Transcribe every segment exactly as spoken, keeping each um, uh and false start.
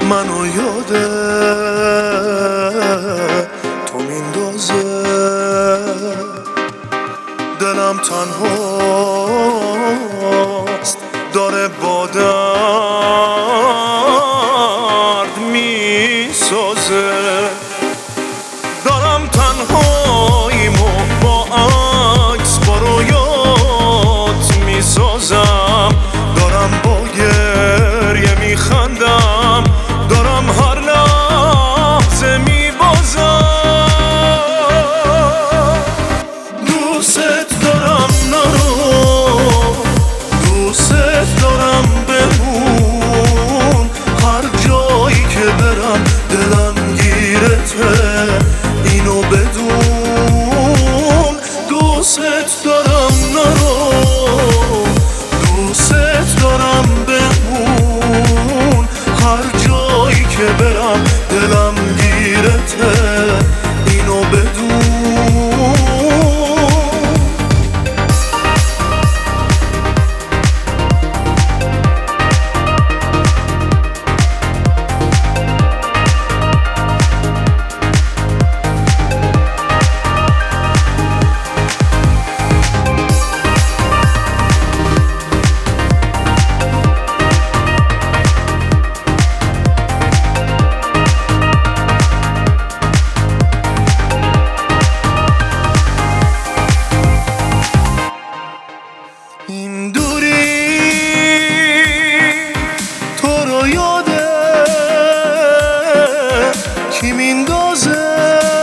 منو یاده تو میندازه، دلم تنهاست داره با درد میسازه. دارم تنهاییمو با عکس با رویات میسازم، دارم با گریه میخندم، دارم هر لحظه میبازم. دوست دارم نرو، دوست دارم بمون، هر جایی که برم دلم گیرته، اینو بدون. دوست دارم نرو، دوست دارم بمون، هر جایی که برم دلم گیرته، اینو بدون. این دوری تو رو یاده کی میندازه،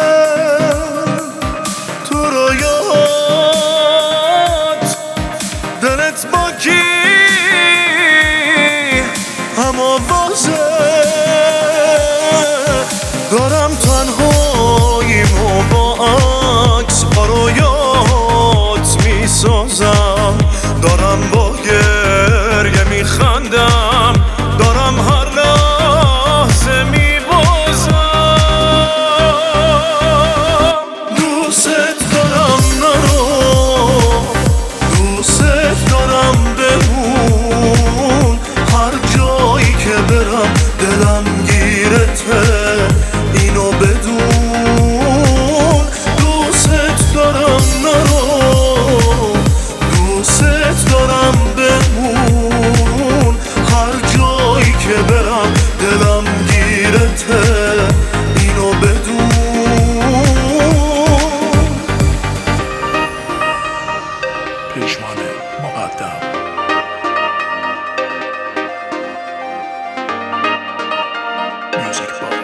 تو رو یاد دلت با کی هم آوازه. دارم تنهاییمو با عکس با رویات میسازم، دارم با گریه میخندم، دارم هر لحظه میبازم. دوست دارم نرو، دوست دارم بمون، هر جایی که برم دلم گیرته، اینو بدون. دوست دارم نرو، دوست دارم بمون، هر جایی که برم دلم گیرته، اینو بدون. پیشمان مقدم Music Box